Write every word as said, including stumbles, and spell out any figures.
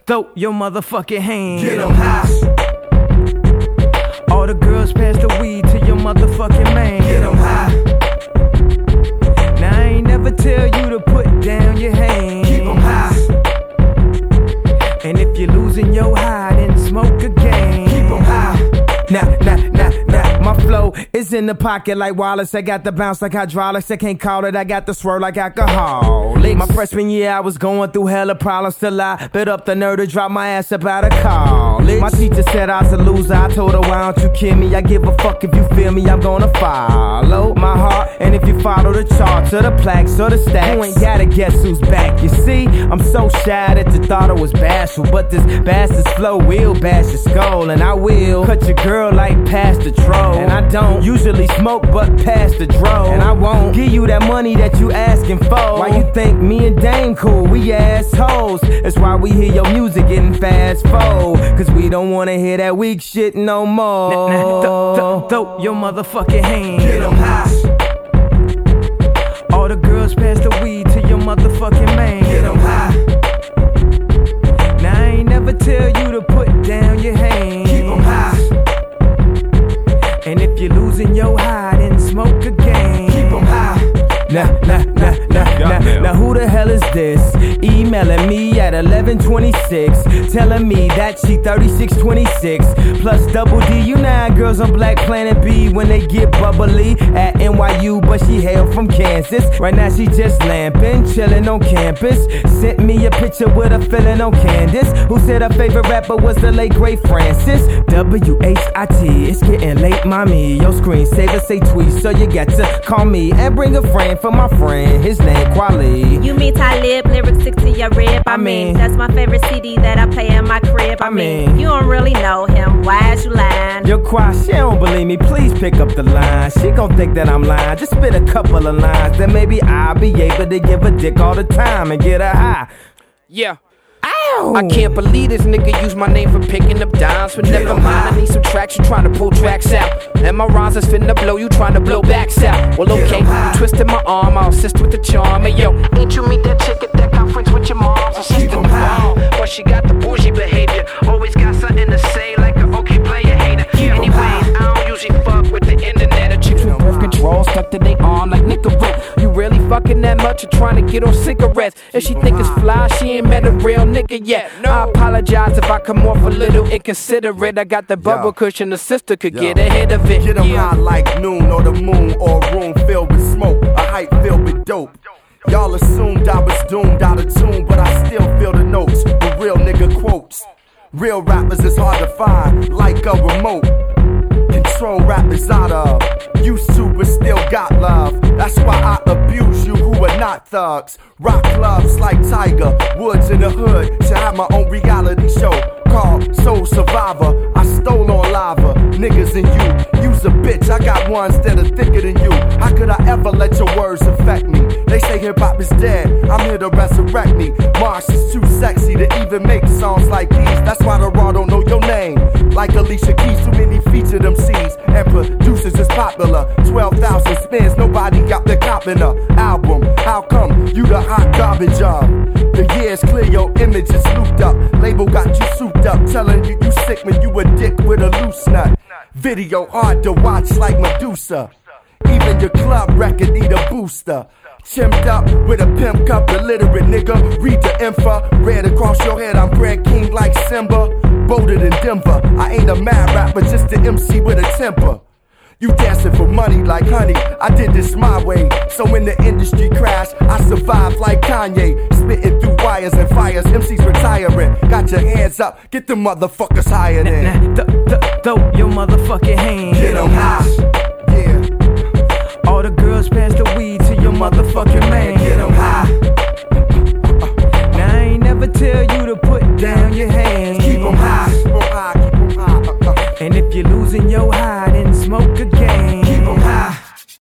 throw your motherfucking hands. Get 'em high. All the girls pass the weed to your motherfucking man. Get 'em high. Now I ain't never tell you to put down your hands. Keep 'em high. And if you're losing your high, then smoke again. Keep 'em high. Nah, nah, nah, nah. My flow is in the pocket like Wallace. I got the bounce like hydraulics. I can't call it. I got the swirl like alcohol. My freshman year, I was going through hella problems till I bit up the nerve to drop my ass up out of college. My teacher said I was a loser. I told her, why don't you kill me? I give a fuck if you feel me. I'm gonna follow my heart. And if you follow the charts or the plaques or the stacks, you ain't gotta guess who's back. You see, I'm so shy that you thought I was bashful, but this bastard's flow will bash your skull. And I will cut your girl like past the troll. And I don't usually smoke but past the dro. And I won't give you that money that you asking for. Why you think me and Dame cool? We assholes. That's why we hear your music getting fast forward, cause we don't wanna hear that weak shit no more. Nah, nah, th- th- throw your motherfucking hands. Get 'em high. All the girls pass the weed to your motherfucking man. Get 'em high. Now I ain't never tell you to put down your hands. Keep 'em high. And if you're losing your high, then smoke again. Keep 'em high. Nah, nah, nah, nah, nah. Now who the hell is this? Emailing me at eleven twenty-six, telling me that she thirty-six twenty-six. Plus double D, you know how girls on Black Planet B when they get bubbly at N Y U, but she hail from Kansas. Right now she just lamping, chilling on campus. Sent me a picture with a feeling on Candace, who said her favorite rapper was the late great Francis. W H I T, it's getting late, mommy. Your screensaver say tweet, so you got to call me and bring a friend for my friend. His name Kweli. You mean Talib, lyrics stick to your rib. I, I mean, mean, that's my favorite C D that I play in my crib. I, I mean, mean, you don't really know him. Why is you lying? Yo, Kwa, she don't believe me. Please pick up the line. She gon' think that I'm lying. Just spit a couple of lines, then maybe I'll be able to give a dick all the time and get her high. Yeah. Ow. I can't believe this nigga used my name for picking up dimes. But never mind, I need some traction, trying to pull tracks out. And my rhymes is finna blow, you trying to blow backs out. Well, okay, you twisted my arm, I'll assist with the charm. Hey, yo, ain't you meet that chick at that conference with your mom's assistant? But she got the bougie behavior, always got something to say like a okay player hater. Anyways, I don't usually fuck with the internet. Or chicks with birth control stuck to their arm like Nicorette. You really fucking that much or trying to get on cigarettes? If she think it's fly, she ain't met a real nigga yet. No. I apologize if I come off a little inconsiderate. I got the bubble Yo. cushion, the sister could Yo. get ahead of it. Get 'em yeah. high like noon or the moon, or a room filled with smoke, a hype filled with dope. Y'all assumed I was doomed out of tune, but I still feel the notes with real nigga quotes. Real rappers is hard to find, like a remote. Control rappers out of used to but still got love. That's why I abuse you who are not thugs. Rock clubs like Tiger Woods in the hood. To have my own reality show called Soul Survivor. I stole on lava, niggas and you. You's a bitch, I got ones that are thicker than you. How could I ever let your words affect me? They say hip hop is dead, I'm here to resurrect me. Marsh is too sexy to even make songs like these. That's why the raw don't know your name. Like Alicia Keys, too many featured M Cs and producers is popular. twelve thousand spins, nobody got the cop in a album. How come you the hot garbage of? The years clear, your image is looped up. Label got you souped up, telling you you sick when you a dick with a loose nut. Video hard to watch like Medusa. Even your club record need a booster. Chimped up with a pimp cup, illiterate nigga. Read the info, red across your head. I'm Brad King like Simba. Bolder than Denver. I ain't a mad rapper, just an M C with a temper. You dancing for money like honey, I did this my way. So when the industry crashed, I survived like Kanye. Spitting through wires and fires, M Cs retiring. Got your hands up, get the motherfuckers higher than. Nah, nah, th- th- throw your motherfucking hands. Get 'em high, yeah. All the girls pass the weed to your motherfucking man.